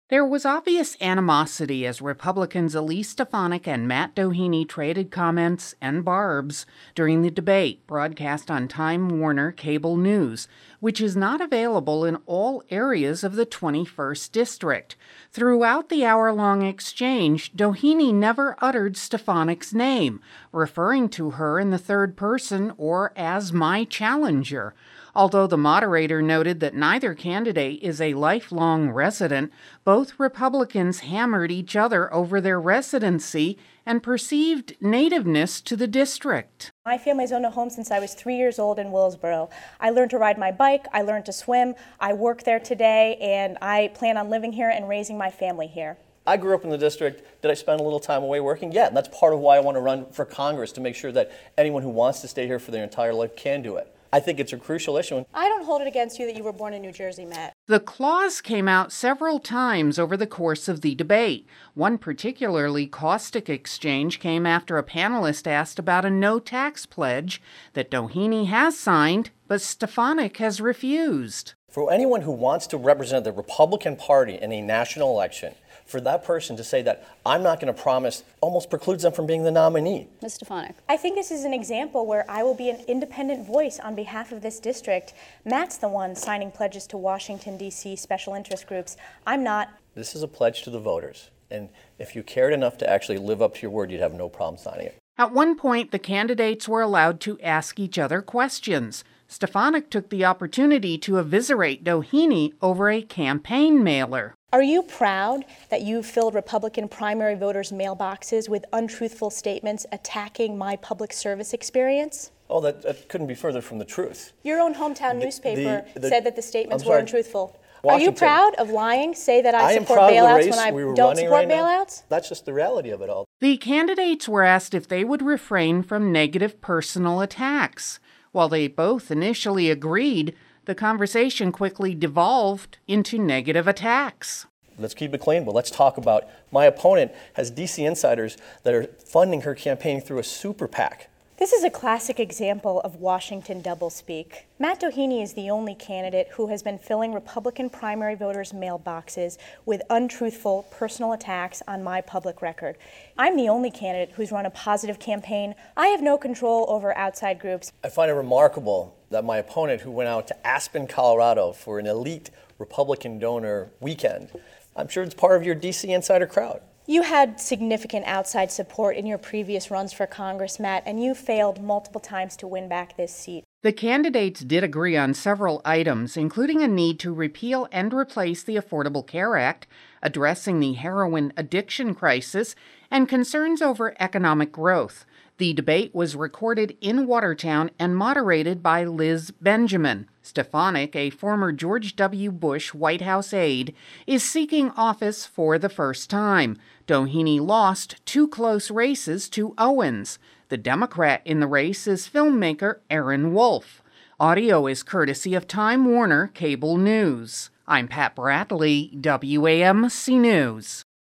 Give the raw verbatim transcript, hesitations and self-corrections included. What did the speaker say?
There was obvious animosity as Republicans Elise Stefanik and Matt Doheny traded comments and barbs during the debate broadcast on Time Warner Cable News, which is not available in all areas of the twenty-first District. Throughout the hour-long exchange, Doheny never uttered Stefanik's name, referring to her in the third person or as my challenger. Although the moderator noted that neither candidate is a lifelong resident, both Republicans hammered each other over their residency and perceived nativeness to the district. My family's owned a home since I was three years old in Willsboro. I learned to ride my bike, I learned to swim, I work there today, and I plan on living here and raising my family here. I grew up in the district. Did I spend a little time away working? Yeah, and that's part of why I want to run for Congress, to make sure that anyone who wants to stay here for their entire life can do it. I think it's a crucial issue. I don't hold it against you that you were born in New Jersey, Matt. The clause came out several times over the course of the debate. One particularly caustic exchange came after a panelist asked about a no-tax pledge that Doheny has signed, but Stefanik has refused. For anyone who wants to represent the Republican Party in a national election, for that person to say that I'm not going to promise almost precludes them from being the nominee. Miz Stefanik. I think this is an example where I will be an independent voice on behalf of this district. Matt's the one signing pledges to Washington, D C special interest groups. I'm not. This is a pledge to the voters. And if you cared enough to actually live up to your word, you'd have no problem signing it. At one point, the candidates were allowed to ask each other questions. Stefanik took the opportunity to eviscerate Doheny over a campaign mailer. Are you proud that you filled Republican primary voters' mailboxes with untruthful statements attacking my public service experience? Oh, that, that couldn't be further from the truth. Your own hometown The- newspaper the- the- said that the statements I'm were sorry. untruthful. Washington. Are you proud of lying? Say that I, I am support proud of the bailouts race when I we were don't running support right now. bailouts? That's just the reality of it all. The candidates were asked if they would refrain from negative personal attacks. While they both initially agreed, the conversation quickly devolved into negative attacks. Let's keep it clean, but let's talk about my opponent has D C insiders that are funding her campaign through a super PAC. This is a classic example of Washington doublespeak. Matt Doheny is the only candidate who has been filling Republican primary voters' mailboxes with untruthful personal attacks on my public record. I'm the only candidate who's run a positive campaign. I have no control over outside groups. I find it remarkable that my opponent, who went out to Aspen, Colorado for an elite Republican donor weekend, I'm sure it's part of your D C insider crowd. You had significant outside support in your previous runs for Congress, Matt, and you failed multiple times to win back this seat. The candidates did agree on several items, including a need to repeal and replace the Affordable Care Act, addressing the heroin addiction crisis, and concerns over economic growth. The debate was recorded in Watertown and moderated by Liz Benjamin. Stefanik, a former George W. Bush White House aide, is seeking office for the first time. Doheny lost two close races to Owens. The Democrat in the race is filmmaker Aaron Wolf. Audio is courtesy of Time Warner Cable News. I'm Pat Bradley, W A M C News.